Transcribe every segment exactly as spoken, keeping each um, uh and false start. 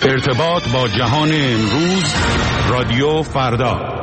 ارتباط با جهان امروز، رادیو فردا.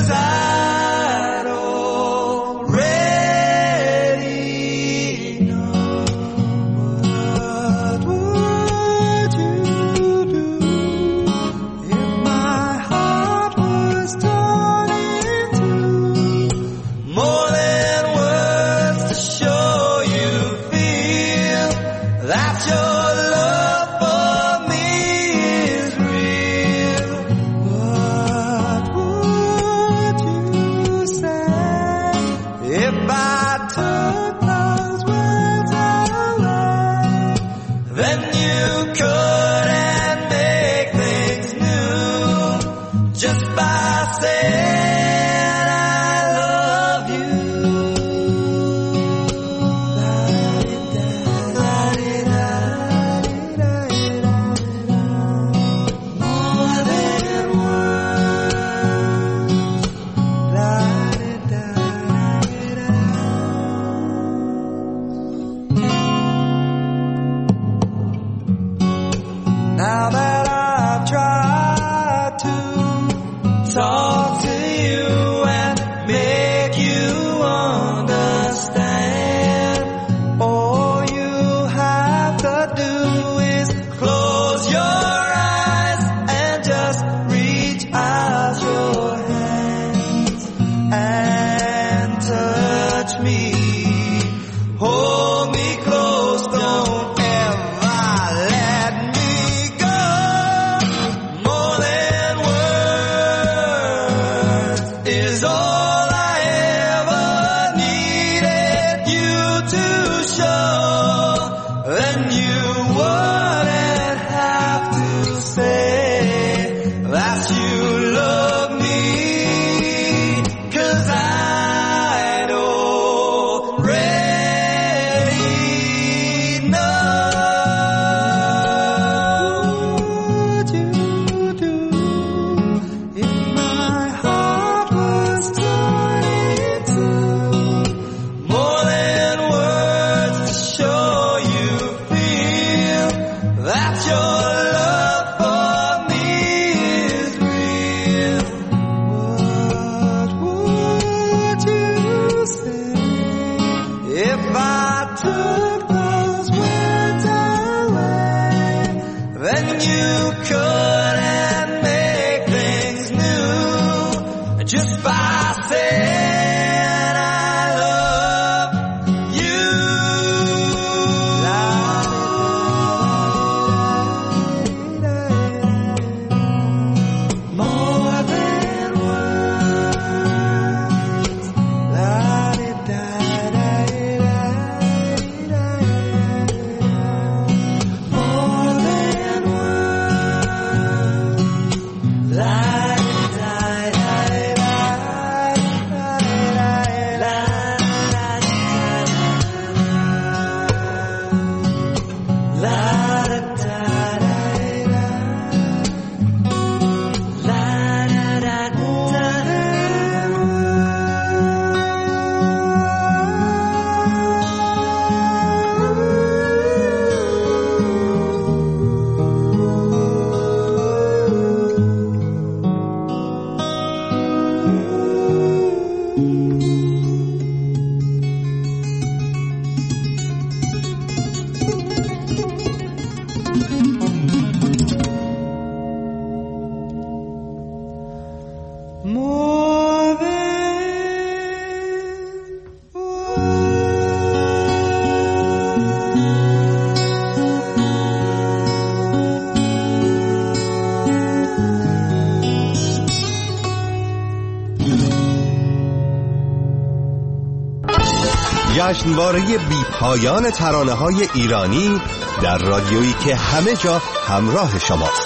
جشنواره بی پایان ترانه‌های ایرانی در رادیویی که همه جا همراه شماست.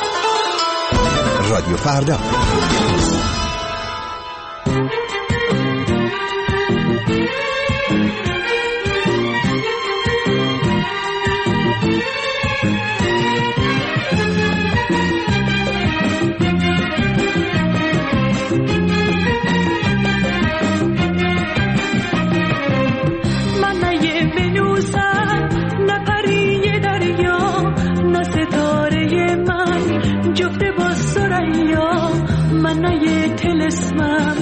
رادیو فردا. من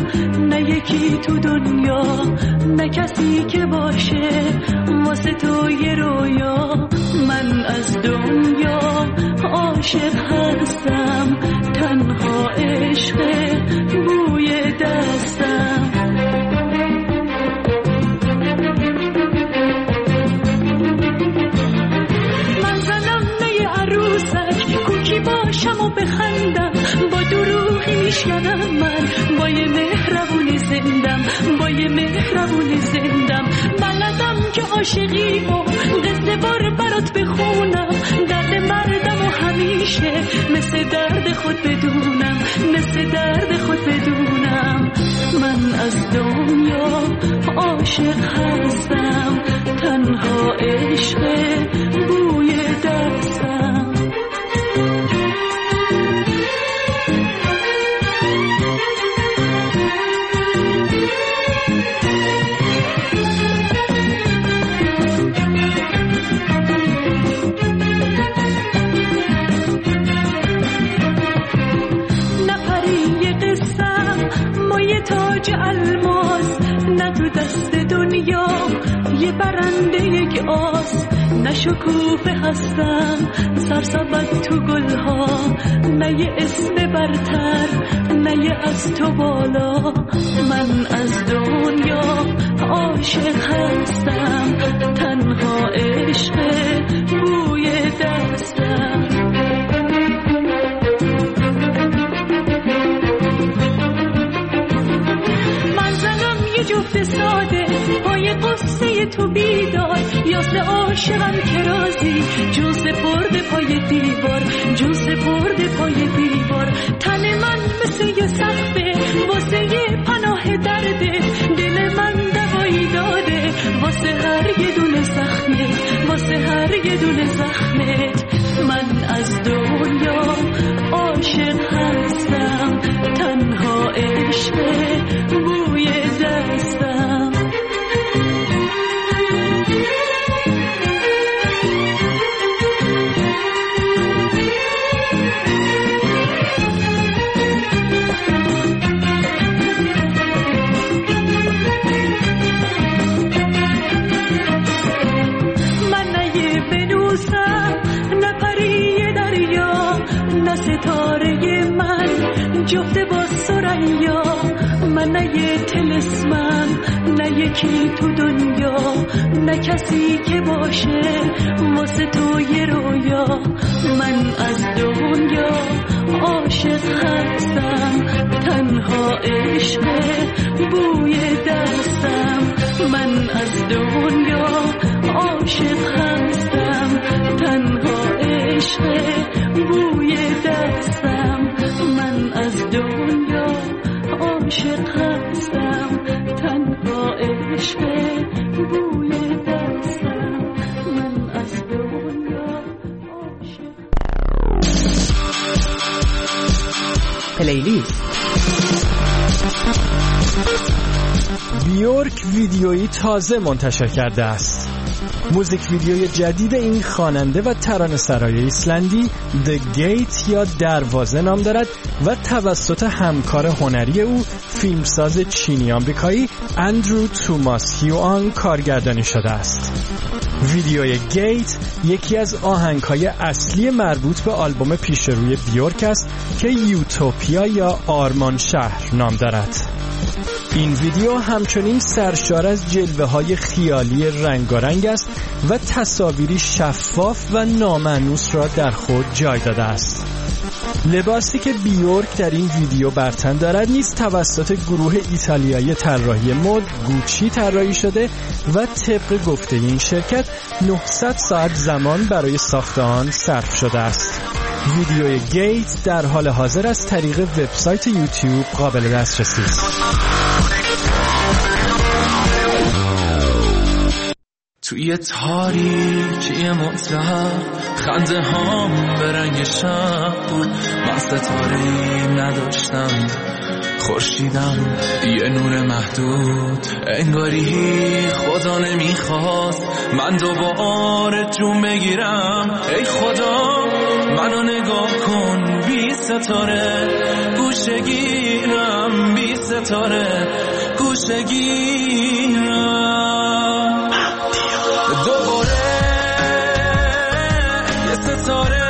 نه یکی تو دنیا، نه کسی که باشه واسه تو یه رویا. من از دنیا عاشق هستم، تنها عشق بوی دستم. من زنم نه عروسک، کوکی باشم و بخندم، با دروغی میشکنم من، با یه مهربونی زندم، با یه مهربونی زندم. بلدم که عاشقی و قصه بار برات بخونم، درد مردم و همیشه مثل درد خود بدونم، مثل درد خود بدونم. من از دنیا عاشق هستم، تنها عشق بوی دستم. تاج الماس نه تو دست دنیا یه برنده یک آس، نه شکوفه هستم سرسبد تو گلها، نه یه اسم برتر نه یه از تو بالا. من از دنیا عاشق هستم، تنها عشق بوی دستم. جفت ساده پای قصه تو بیدار، یاس عاشقم که رازی جوز برده پای دیوار، جوز برده پای دیوار. تن من مثل یه سقفه واسه یه پناه درده، دل من دوایی داده واسه هر یه دونه زخمت، واسه هر یه دونه زخمت. من از دنیا عاشق هستم، تنها عشق بوی دستم. من نه یه ونوسم، نه پری دریا، نه ستاره من جفت با سریا. من نه یه طلسمم، نه یکی تو دنیا، نه کسی که باشه واسه تو یه رویا. من از دنیا عاشق هستم، تنها عشق بوی دستم. من از دنیا عاشق هستم، تنها عشق بوی دستم. من از دنیا عاشق هستم، تنها عشق بوی دستم. من از دنیا عاشق. پلیلیست بیورک ویدیویی تازه منتشر کرده است. موزیک ویدیوی جدید این خواننده و ترانه‌سرای ایسلندی The Gate یا دروازه نام دارد و توسط همکار هنری او فیلمساز چینی آمریکایی اندرو توماس هیوآن کارگردانی شده است. ویدیوی گیت یکی از آهنگ‌های اصلی مربوط به آلبوم پیش روی بیورک است که یوتوپیا یا آرمان شهر نام دارد. این ویدیو همچنین سرشار از جلوه‌های خیالی رنگارنگ است و تصاویری شفاف و نامانوس را در خود جای داده است. لباسی که بیورک در این ویدیو بر تن دارد نیز توسط گروه ایتالیایی طراحی مد گوچی طراحی شده و طبق گفته این شرکت نهصد ساعت زمان برای ساخت آن صرف شده است. ویدیوی گیت در حال حاضر از طریق وبسایت یوتیوب قابل دسترسی است. توی تاریکی مطلق خنده هام به رنگ شب بود، من ستاره‌ای نداشتم، خورشیدم یه نور محدود، انگاری خدا نمیخواست من دوباره جون بگیرم. ای خدا منو نگاه کن بی ستاره، گوشه گیرم بی ستاره، گوشه گیرم. دوباره یه ستاره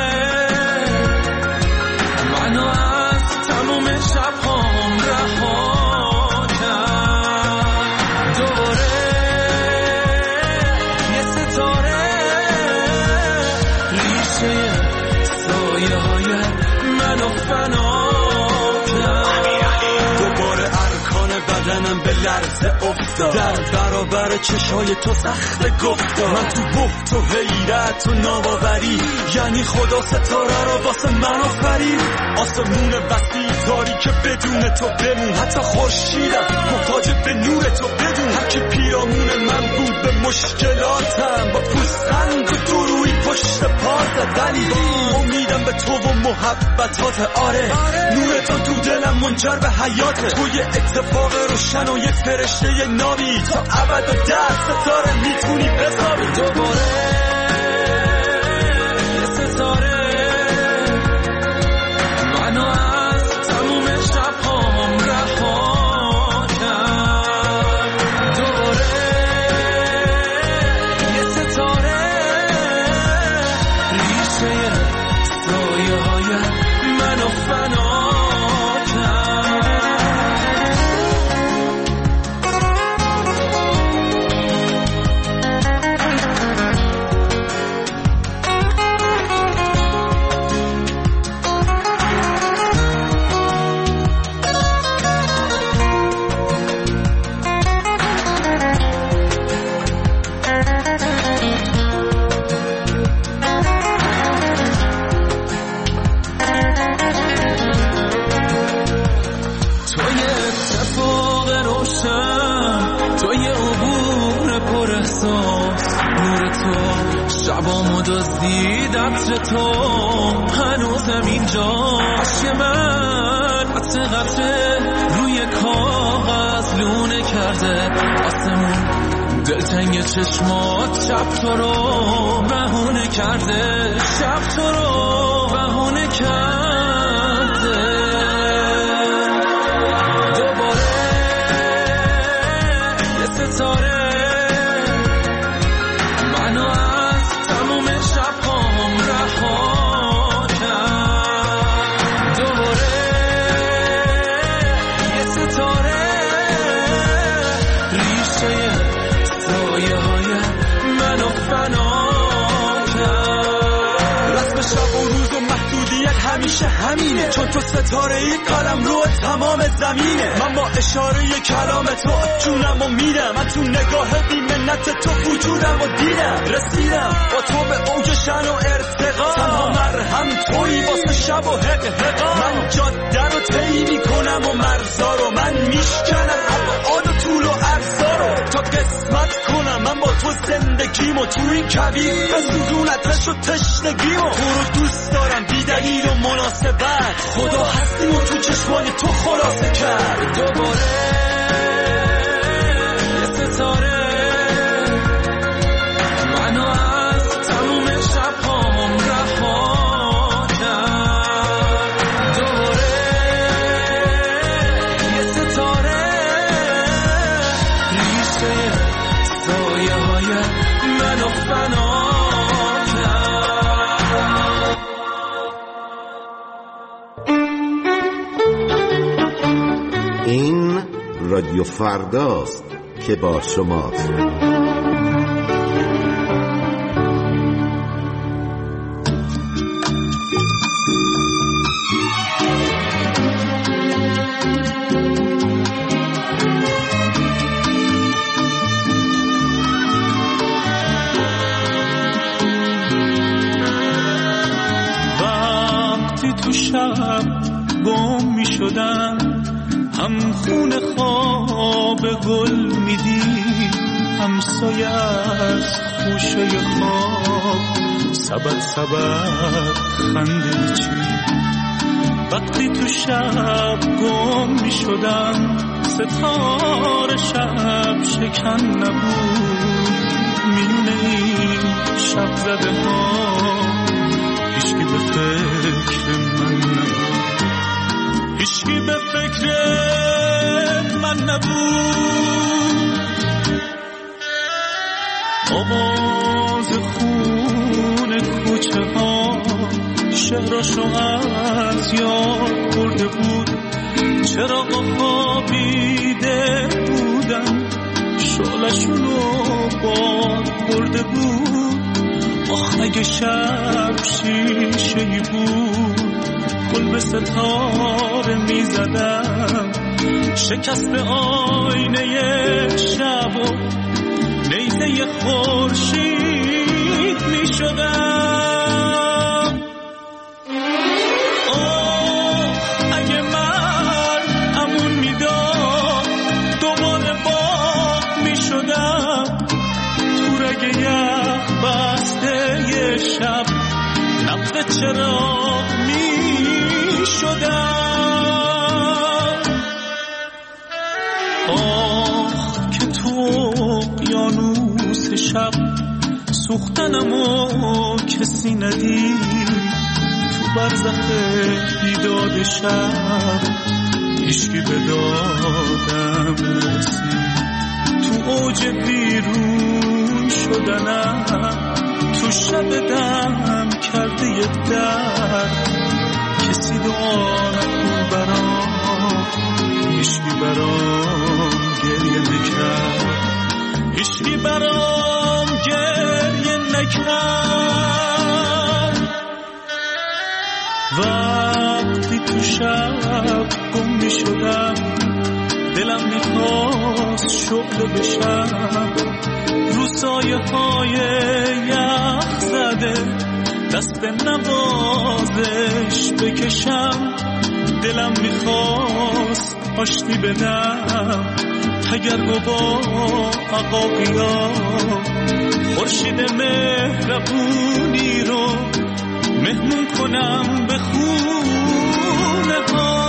منو از تموم شب‌هام رها کرد. دوباره یه ستاره ریشه سایه های منو فنا کرد. دوباره ارکان بدنم به لرزه افتاد، در برابر چشای تو سخت گفتار. من تو بحت و حیرت و ناباوری، یعنی خدا ستاره رو واسه من آفرید. آسمون وسیع داری که بدون تو بمون، حتی خورشیدم محتاج به نور تو بدون. هرکی پیرامون من بود به مشکلاتم، با پوزخند و دروی پشت پات، ولی امیدم به تو و محبتات. آره نور تو تو دلم منجر به حیاته، تو یه اتفاق روشن و یه فرشته نابی، تا ابد و دست ستاره میتونی بسابی. دوباره یه ستاره منو از تموم شب‌هام رها کرد. دوباره یه ستاره ریشه سایه های منو فنا شبامو دزدید عطر تو، هنوزم اینجا عشق من قطره قطره روی کاغذ لونه کرده. آسمون دلتنگ چشمات شب تو رو بهونه کرده، شب تو رو بهونه کرده. دوباره یه ستاره منو از تموم شب‌هام رها کرد. دوباره یه ستاره ریشه سایه های منو فنا کرد. رسم شب و روز و محدودیت همیشه همینه، چون تو ستاره ای قلم رو تمام زمینه. من با اشاره کلام تو جونم و میدم، من تو نگاه بی منت تو وجودم و دیدم. رسیدم با تو به اوج شن و ارتقا، تنها مرهم تویی واسه شب و حق حقا. من جاده رو طی میکنم و مرزا رو من میشکنم، ابعاد و طول و عرضا رو تا قسمت کنم. من با تو زندگیمو تو این کویر بسوزون آتش و تشنگیمو. تو رو دوست دارم بی دلیل و مناسبت، خدا هستیم و تو چشمای تو خلاصه کرد. دوباره یه ستاره منو از تموم شب‌هام رها کرد. دوباره یه ستاره ریشه سایه های منو فنا کرد. این رادیو فرداست که با شماست. وقتی تو شب گم می شدم، هم خون خواب گل میدی، همسایه از خوشه خواب سبد سبد خنده چی. وقتی تو شب گم می شدم ستاره شب شکن نبود میونه این شب زده ها هیچکی به فکر من نبود هیچکی به فکر من نبود آواز خون کوچه ها شهرشو از یاد برده بود چراغا خوابیده بودن شعلشونو باد برده بود آخ اگه شب شیشه‌ای بود گل به ستاره می زدم شکست آینه شب و نیزه خورشید می شدم آه اگه من امون می داد دوباره باغ می شدم تو رگ یخ بسته یه شب نبض چراغ می شدم آه که تو اقیانوس شب سوختنمو کسی ندید تو برزخ بیداد شب هیچکی به دادم نرسید تو اوج بیرون شدنم تو شب دم کرده یه درد کسی دعا نکن برام هیچکی برام گریه نکرد هیچکی برام گریه نکرد وقتی تو شب گم می شدم دلم میخواست شعله بشم رو سایه های یخ زده دست نوازش بکشم دلم میخواست آشتی بدم تگرگ با عقاقیا خورشید مهربونی رو مهمون کنم به خونه ها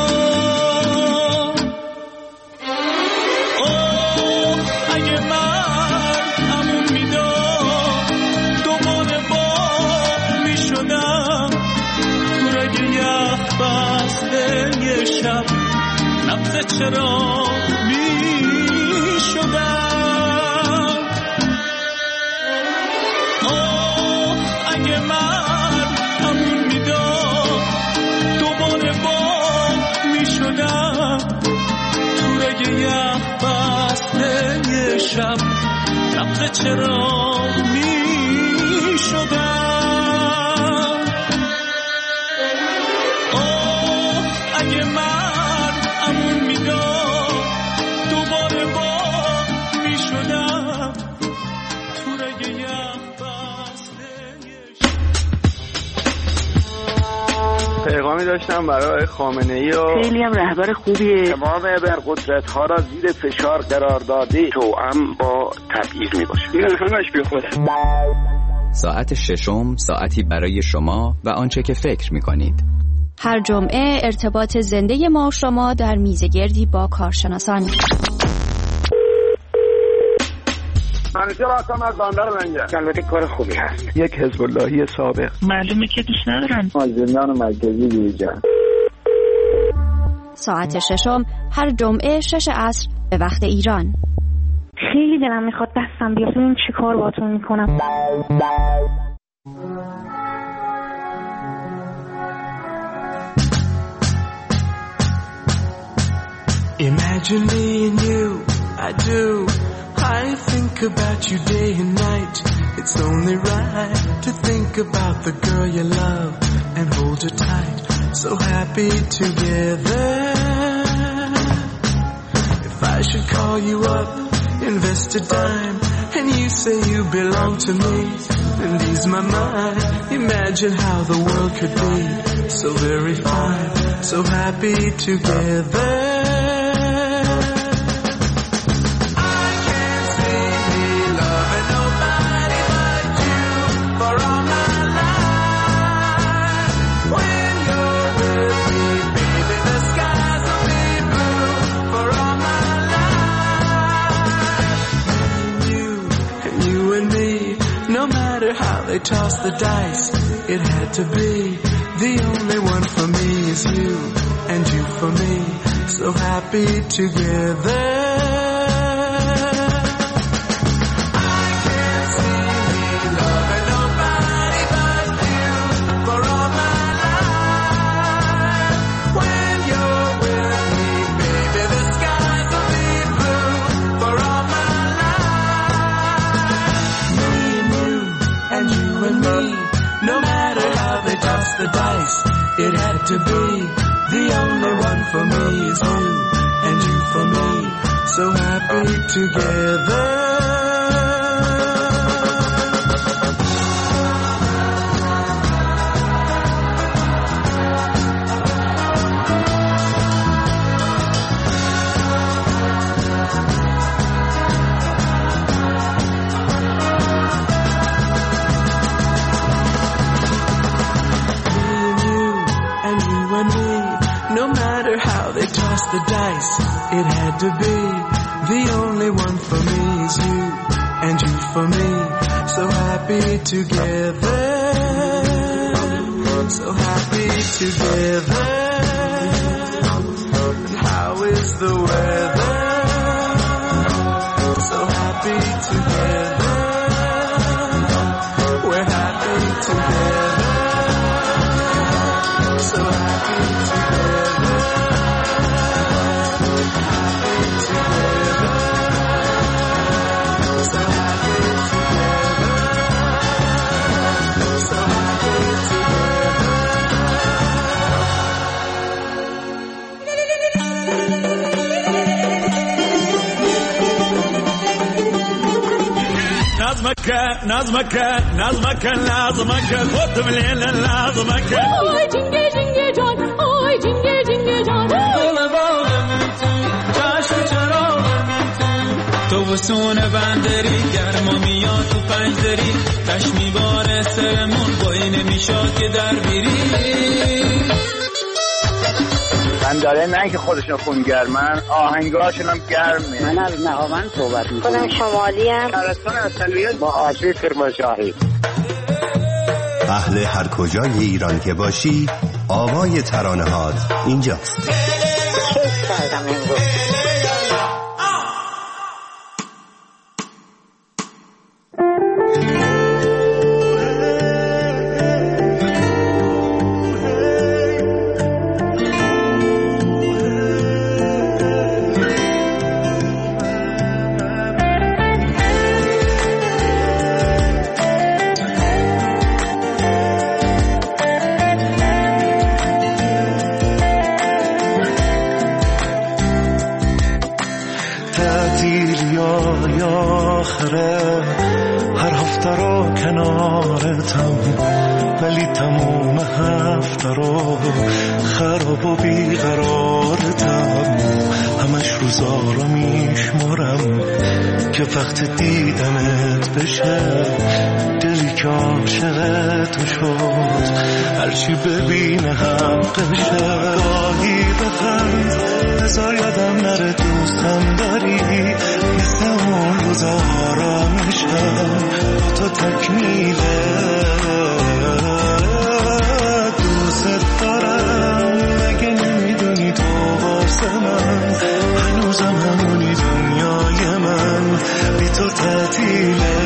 اوه اگه من امون میداد دوباره باغ میشدم تو رگ یخ بسته یه شب نبض چراغ میشدم آه اگه من امون میداد دوباره باغ میشدم تو رگ یخ بسته یه شب نبض چراغ میشدم آه اگه من امون میداد دوباره باغ میشدم تو رگ یخ بسته یه شب. پیغامی داشتم برای خامنه‌ای و خیلی هم رهبر خوبیه تمام ابرقدرت ها را زیر فشار قرار داده توأم با تبعیض می باشه این همش بی خوده. ساعت ششم ساعتی برای شما و آنچه که فکر می کنید. هر جمعه ارتباط زنده ما و شما در میزگردی با کارشناسان. همیشه راستم از باندر منگه البته کار خوبی هست یک حزب اللهی سابق معلومه که دوست ندارن زندان مرکزی بیرجان. ساعت ششم هر جمعه شش عصر به وقت ایران. خیلی دلم میخواد دستم بیاد ببینم چی کار باتون میکنم. Imagine me and you, I do. I think about you day and night. It's only right to think about the girl you love and hold her tight. So happy together. If I should call you up, invest a dime, and you say you belong to me, and ease my mind. Imagine how the world could be so very fine, so happy together. matter how they toss the dice, it had to be. The only one for me is you, and you for me, so happy together. The dice, it had to be. The only one for me is you, and you for me, so happy together. The dice, it had to be. The only one for me is you, and you for me, so happy together, so happy together. And how is the weather? So happy together, we're happy together, so happy together. نظمك نظمك نظمك نظمك خود مليل نظمك آی جنگه جنگه جان آی جنگه جنگه جان دل باغم تو چشم چراغم تو تو وسون بندری گرما میاد تو پنجدری تش میباره سرمون بایی نمیشاد که در بیری من داره نه که خودشون خونگرمن آهنگاشون هم گرمه. من از نهاوند صحبت میکنم. خودم شمالی ام. ترستان اصلیت با آشوی کرمانشاهی. اهل هر کجای ایران که باشی آوای ترانه‌هات اینجاست. کیف کردم امروز. هر هفته رو کنارتم ولی تموم هفته رو خراب و بیقرارتم همش روزا رو میشمارم که وقت دیدنت بشه دلی که عاشقت شد هرچی ببینه حقشه گاهی بخند بذار یادم نره دوستم داری مثل اون روزا آرامشم تو تکمیله دوست دارم مگه نمیدونی تو واسه من هنوزم همونی دنیای من بی تو تعطیله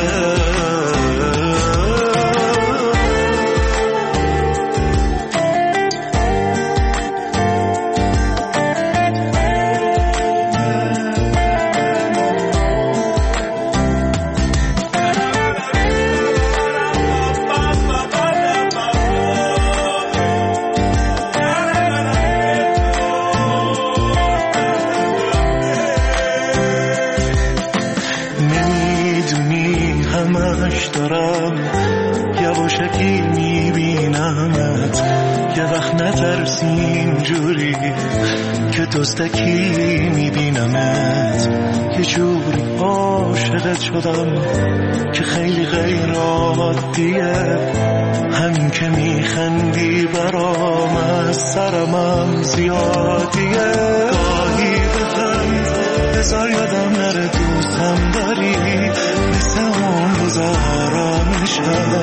یواشکی میبینمت یه وقت نترسی اینجوری که دزدکی میبینمت یه جوری عاشقت شدم که خیلی غیر عادیه همین که میخندی برام از سرمم زیادیه گاهی بخند بذار یادم نره دوستم داری مثل اون روزا آرامشم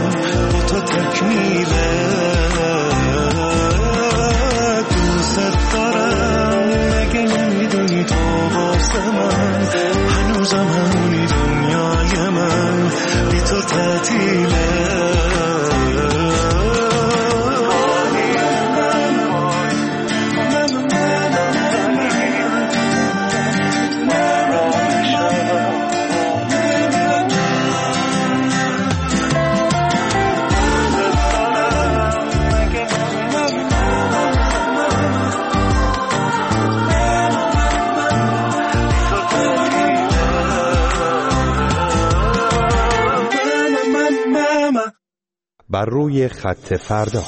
تکمیله. دوست دارم مگه نمیدونی تو واسه من هنوزم همونی دنیای من بی تو تعطیله. بر روی خط فردا.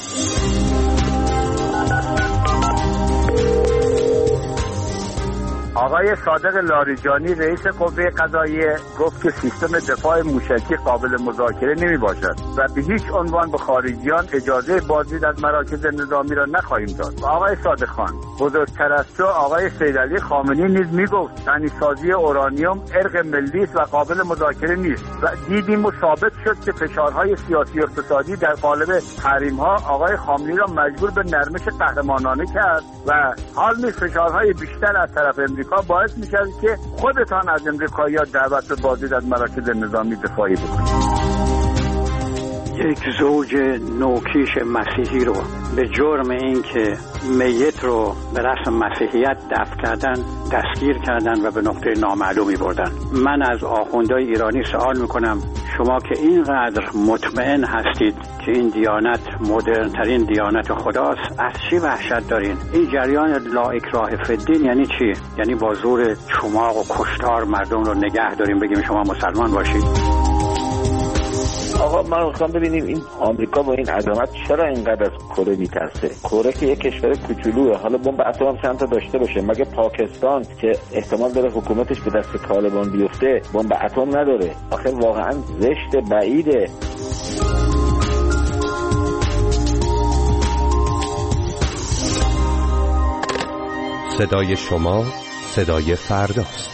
آقای صادق لاریجانی رئیس قوه قضاییه گفت که سیستم دفاع موشکی قابل مذاکره نمی باشد و به هیچ عنوان به خارجیان اجازه بازدید از مراکز نظامی را نخواهیم داد. آقای صادق خان، بزرگتر از تو آقای سیدعلی خامنه‌ای نیز می گفت غنیسازی اورانیوم ارق ملی است و قابل مذاکره نیست و دیدیم و ثابت شد که فشارهای سیاسی و اقتصادی در قالب تحریم‌ها آقای خامنه‌ای را مجبور به نرمش قهرمانانه کرد و حال نیز فشارهای بیشتر از طرف امریکا باعث میشه که خودتان از امریکایی‌ها دعوت به بازدید از مراکز نظامی دفاعی بکنید. یک زوج نوکیش مسیحی رو به جرم این که میت رو به رسم مسیحیت دفن کردن دستگیر کردن و به نقطه نامعلومی بردن. من از آخوندهای ایرانی سوال میکنم شما که اینقدر مطمئن هستید که این دیانت مدرن ترین دیانت خداست، از چی وحشت دارین؟ این جریان لا اکراه فی الدین یعنی چی؟ یعنی با زور چماق و کشتار مردم رو نگه داریم بگیم شما مسلمان باشید؟ آقا من میخوام ببینیم این آمریکا با این عظمت چرا اینقدر از کره میترسه؟ کره که یک کشور کوچولوئه، حالا بمب اتم هم چند تا داشته باشه، مگه پاکستان که احتمال داره حکومتش به دست طالبان بیفته بمب اتم نداره؟ آخه واقعا زشت، بعیده. صدای شما صدای فرداست.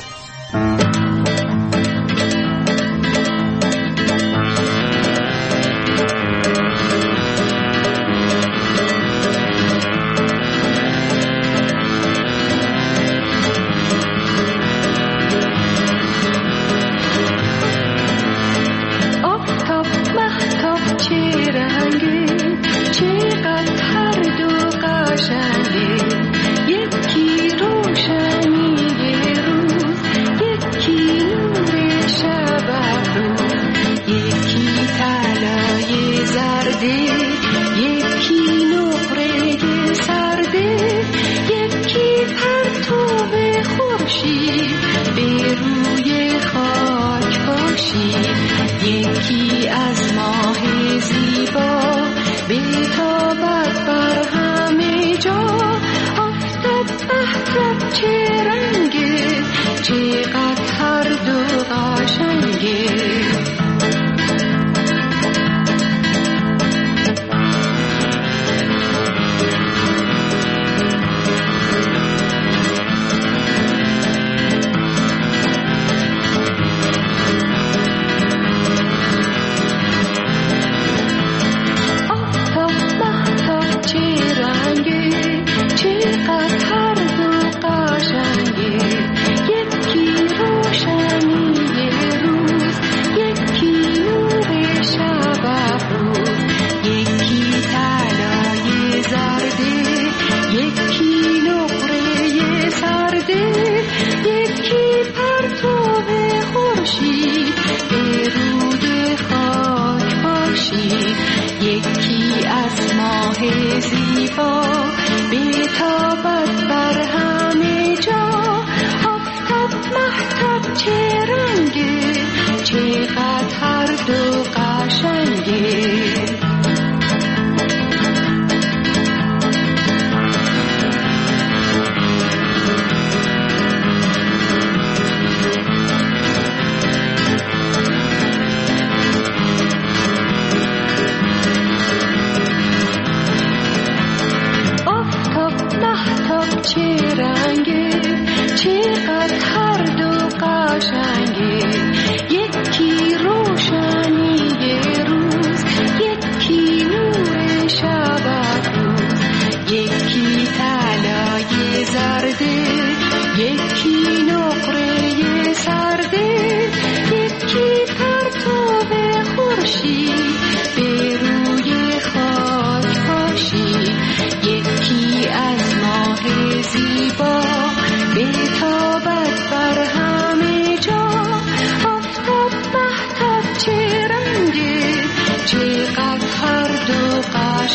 یکی روشنی روز، یکی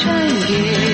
قشنگه.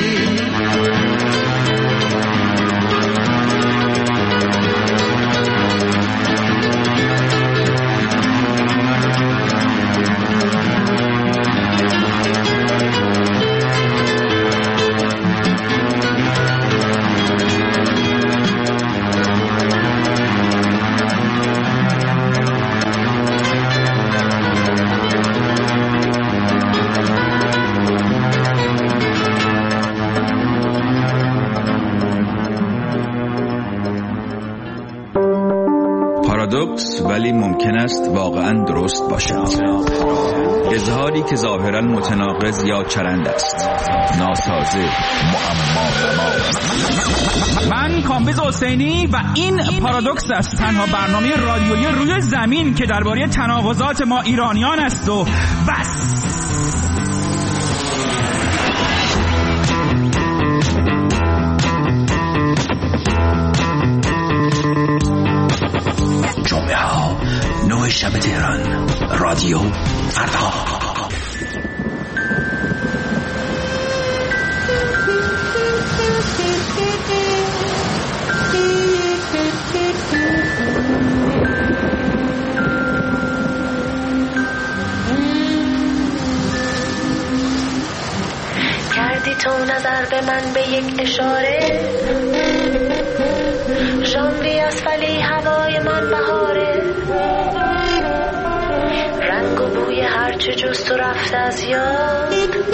پارادوکس ولی ممکن است واقعا درست باشد. اظهاری که ظاهرا متناقض یا چرند است، ناسازه، معما. من کامبیز حسینی و این پارادوکس است، تنها برنامه رادیویی روی زمین که درباره تناقضات ما ایرانیان است و بس. جمعه ها نه شب تهران، رادیو فردا. کردی تو نظر به من به یک اشاره، ژانویه است ولی هوای من بهاره، رنگ و بوی هرچه جز تو رفته از یاد،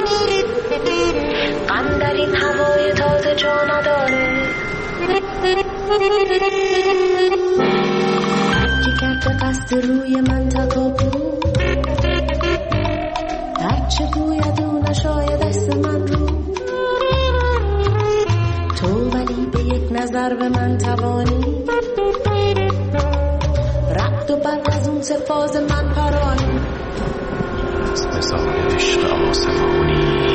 غم در این هوای تازه جا نداره. که کرده قصد روی من تکاپو، هرچه بوید او نشاید دست من رو، تو ولی به یک نظر به من توانی، رد و برق از اون سفاز من پرانی، مثال عشق آسمانی.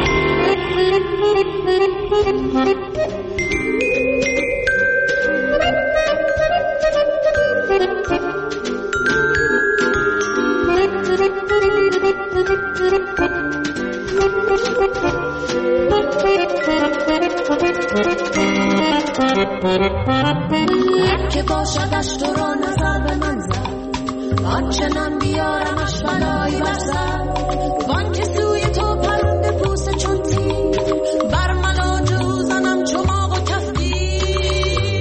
که باشدش تو را نظر به من زد، آنچنان بیارمش بلایی برزد، وان که سوی تو پرنده پوست چون تیر، بر ملاجو زنم چماق و کفگیر.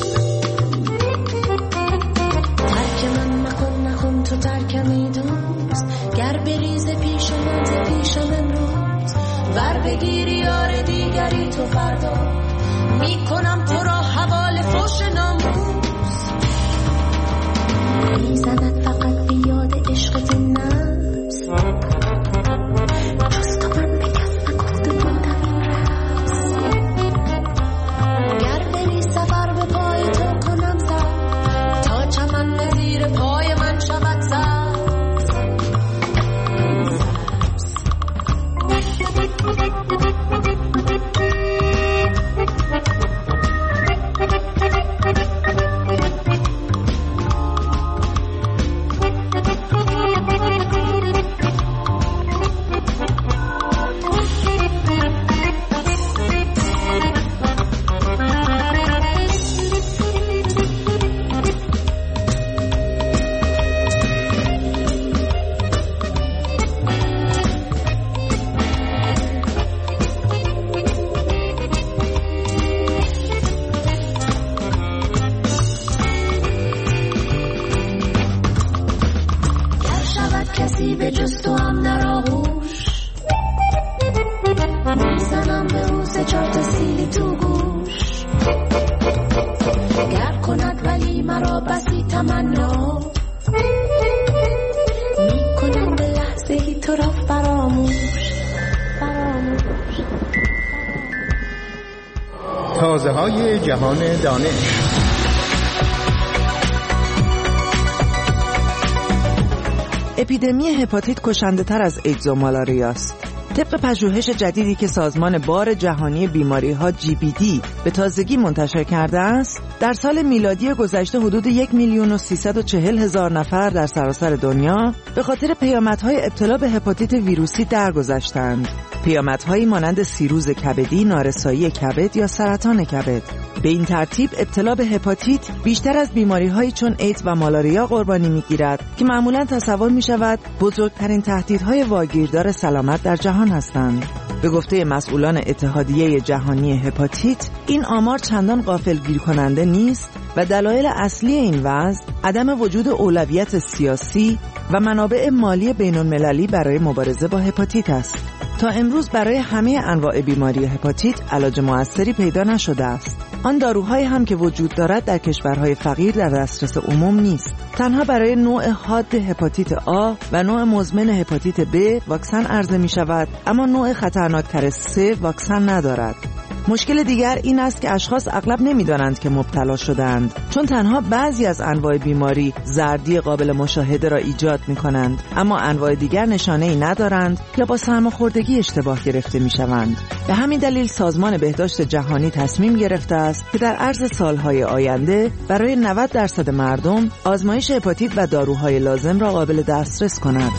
ترک من نکن نکن تو ترکمی دوست، گر بریز پیش من ز پیشم امروز، ور بگیری یار دیگری تو فردا، میکنم تو را حوال فوش ناموس. میزند فقط به یاد عشقت نفس، جز تو من به کس نگفته بودم این رفت، گر بری سفر به پای تو کنم زد، تا چمن به زیر پای من شود زد. کسی به جز تو هم در آغوش، میزنم به او سه چار تا سیلی تو گوش، گر کند ولی مرا بسی تمنا، میکنم به لحظه ای تو را فراموش فراموش. تازه های جهان دانش. اپیدمی هپاتیت کشنده تر از ایدز و مالاریا است. طبق پژوهش جدیدی که سازمان بار جهانی بیماری‌ها جی بی دی به تازگی منتشر کرده است، در سال میلادی گذشته حدود یک میلیون و سیصد و چهل هزار نفر در سراسر دنیا به خاطر پیامدهای ابتلا به هپاتیت ویروسی درگذشتند. پیامدهایی مانند سیروز کبدی، نارسایی کبد یا سرطان کبد. به این ترتیب ابتلا به هپاتیت بیشتر از بیماری‌هایی چون ایدز و مالاریا قربانی می‌گیرد که معمولاً تصور می‌شود بزرگترین تهدیدهای واگیردار سلامت در جهان هستند. به گفته مسئولان اتحادیه جهانی هپاتیت، این آمار چندان غافلگیر کننده نیست و دلایل اصلی این وضع عدم وجود اولویت سیاسی و منابع مالی بین‌المللی برای مبارزه با هپاتیت است. تا امروز برای همه انواع بیماری هپاتیت علاج موثری پیدا نشده است. آن داروهایی هم که وجود دارد در کشورهای فقیر در دسترس عموم نیست. تنها برای نوع حاد هپاتیت آ و نوع مزمن هپاتیت ب واکسن عرضه می شود، اما نوع خطرناکتر سه واکسن ندارد. مشکل دیگر این است که اشخاص اغلب نمی‌دانند که مبتلا شدند، چون تنها بعضی از انواع بیماری زردی قابل مشاهده را ایجاد می‌کنند، اما انواع دیگر نشانه‌ای ندارند یا با سرماخوردگی اشتباه گرفته می‌شوند. به همین دلیل سازمان بهداشت جهانی تصمیم گرفته است که در عرض سالهای آینده برای نود درصد مردم آزمایش هپاتیت و داروهای لازم را قابل دسترس کند.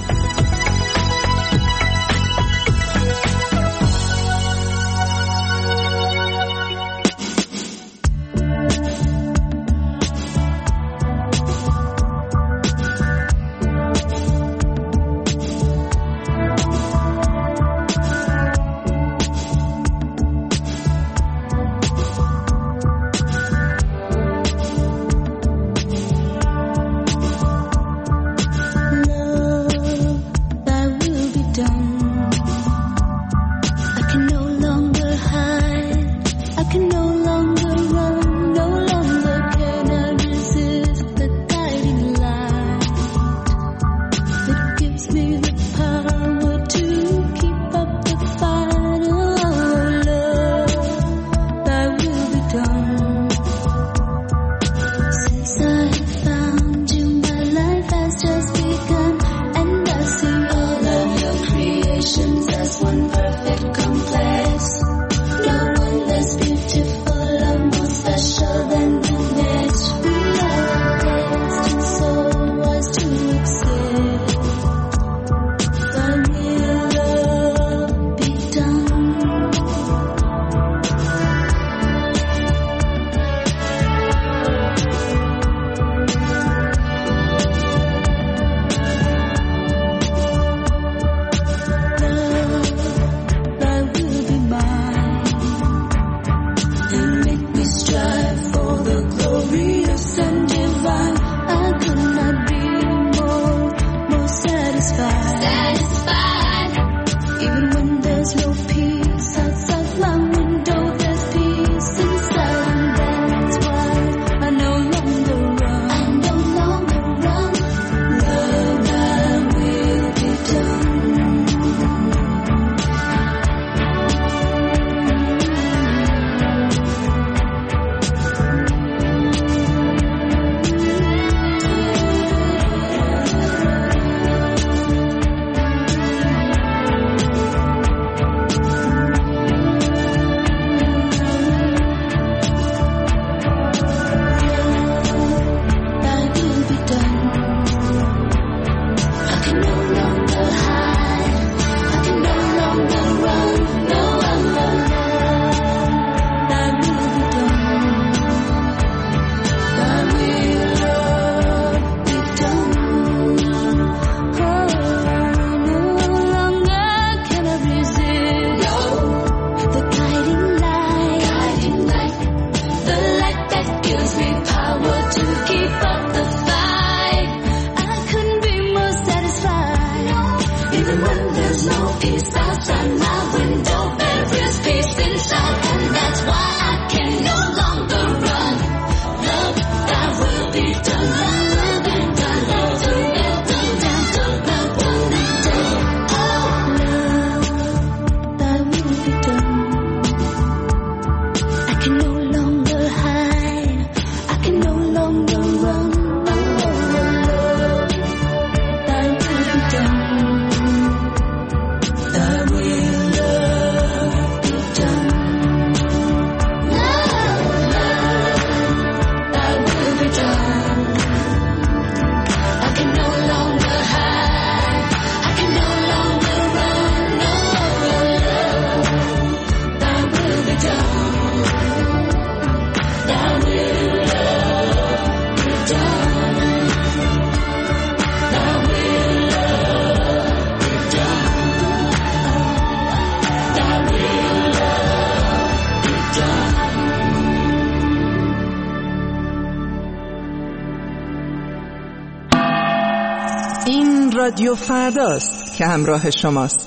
این رادیو فرداست که همراه شماست.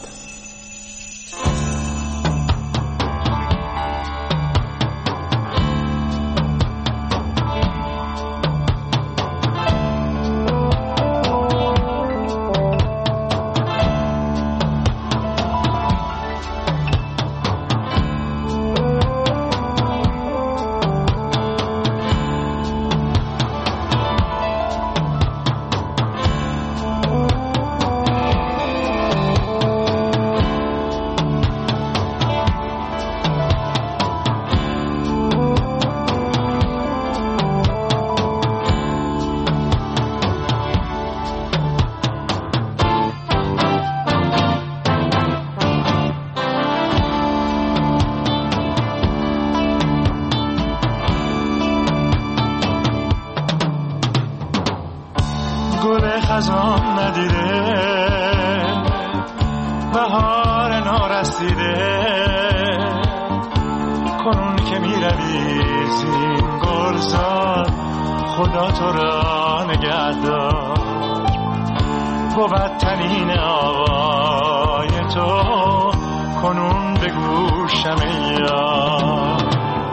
گل خزان ندیده بهار نارسیده کنون که می روی زین گلزار خدا تو را نگه دار بود تنین آوای تو کنون به گوشم یار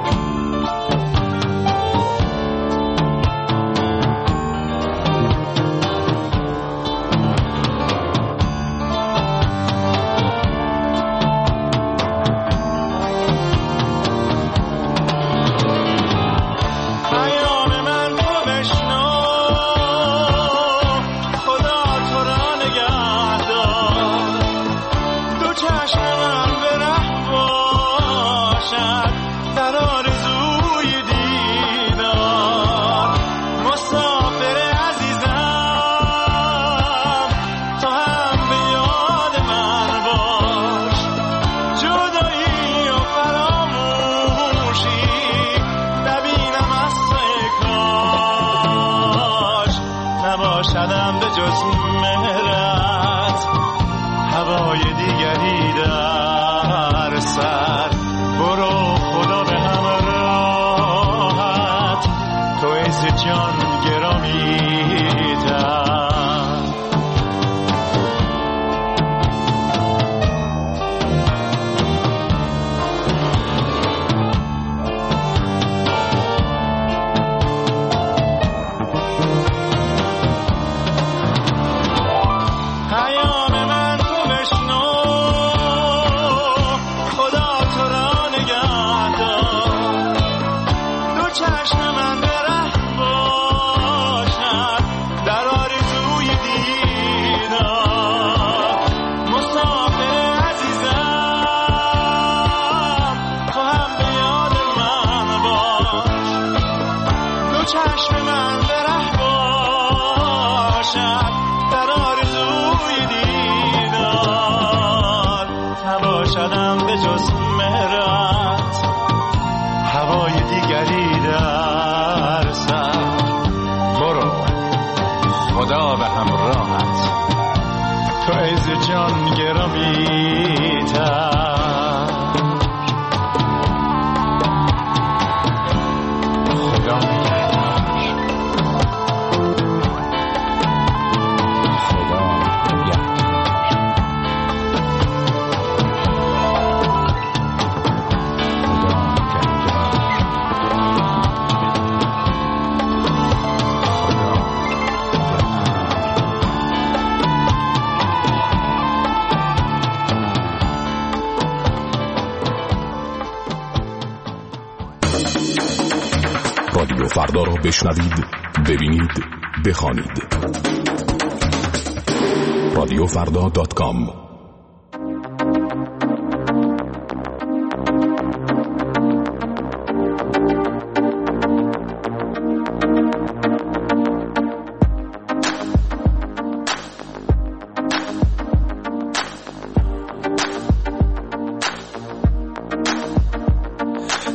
نباشدم به جز مهرت هوای دیگری در سر برو خدا به همراهت تو عز جان گرامی تر نباشدم به جز مهرت هوای دیگری در سر برو خدا به همراهت تو عز جان گرامی تر خدا نگهدار خدا رادیو فردا را بشنوید، ببینید، بخوانید. رادیو فردا دات کام.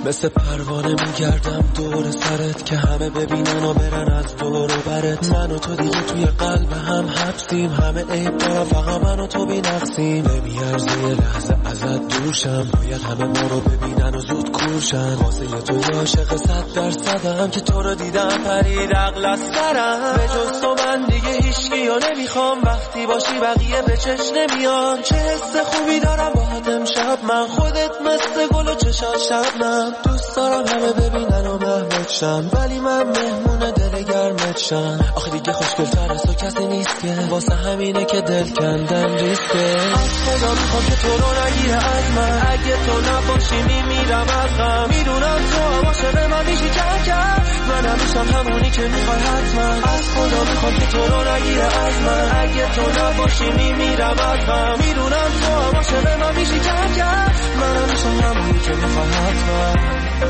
مثل پروانه میگردم دور سرت که همه ببینن و برن از دور و برت. من و تو دیگه توی قلب هم حبسیم، همه عیب دارم فقط من و تو بی نقصیم. نمیارزه یه لحظه ازت دورشم، باید همه ما رو ببینن و زود کورشن. واسه تو یه عاشق صد درصدم که تو رو دیدم پرید عقل از سرم. به جز تو من دیگه هیچکی رو نمیخوام، وقتی باشی بقیه به چش نمیان. چه حس خوبی دارم باهات امشب من، خودت مثل گل و چشات شبنم. دوست دارم همه ببینن و محمد شم، ولی من مهمون دل گرمت شم. آخه دیگه خوشگل‌تر از تو کسی نیست که، واسه همینه که دل کندن ریسکه. از خدا میخوام که تو رو نگیره از من، اگه تو نباشی میمیرم از غم. میدونم تو هم عاشق من میشی کم کم، من همیشم همونی که میخوای حتما. از خدا میخوام که تو رو نگیره از من، اگه تو نباشی میمیرم از غم. میدونم تو هم عاشق من میشی کم کم، من همیشم همونی که میخوای حتما.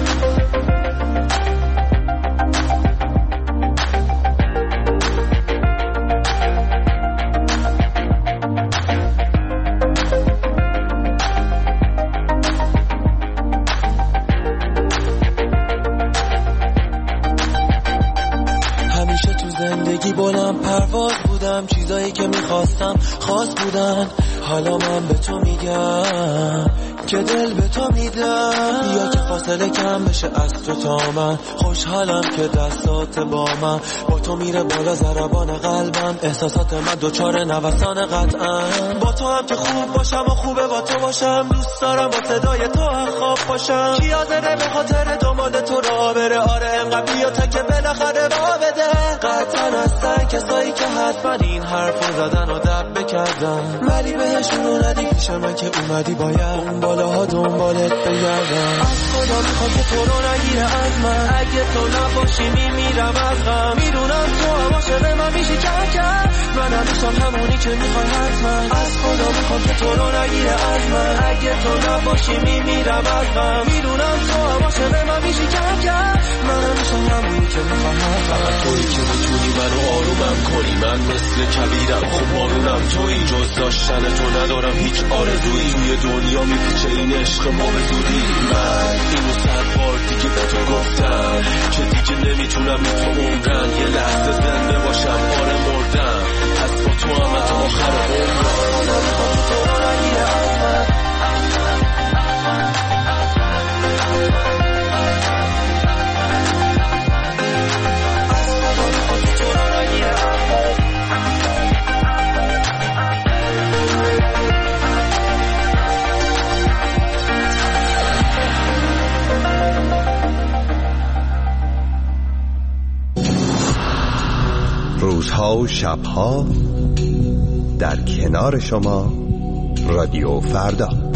زندگی بلند پرواز بودم، چیزایی که میخواستم خاص بودن. حالا من به تو میگم که دل به تو میدم، بیا که فاصله کم بشه از تو تا من. خوشحالم که دستات با من، با تو میره بالا ضربان قلبم. احساسات من دوچار نوسان قطعا، با تو هم که خوب باشم و خوبه با تو باشم. دوست دارم با صدای تو هم خواب باشم. کی حاضره به خاطر دنبال تو را بره؟ آره انقدر بیا تا که بالاخره با بده. قطعا هستن کسایی که حتما این حرفو زدن و دب بکردن، ولی بهشون رو ندی پیش من که اومدی باید اون بالاها دنبالت بگردم. از خدا میخوام که تو رو نگیره از من، اگه تو نباشی میمیرم از غم. میدونم تو هم عاشق من میشی کم کم، من همیشم همونی که میخوای حتما. از خدا میخوام که تو رو نگیره از من، اگه تو نباشی میمیرم از غم. میدونم تو هم عاشق من میشی کم کم، من همیشم همونی که میخوای حتما. فقط تویی که میتونی منو آرومم کنی، من مثل کبیرم خب بارونم تویی. جز داشتن تو ندارم هیچ آرزویی، توی دنیا میپیچه این عشق ما به زودی. من اینو صد بار دیگه به تو گفتم که دیگه نمیتونم بی تو عمرم. یه لحظه زنده باشم باره مردم، پس با تو هم تا آخر عمرم. نمیخوام تو رو نگیره از من، روزها و شبها در کنار شما رادیو فردا.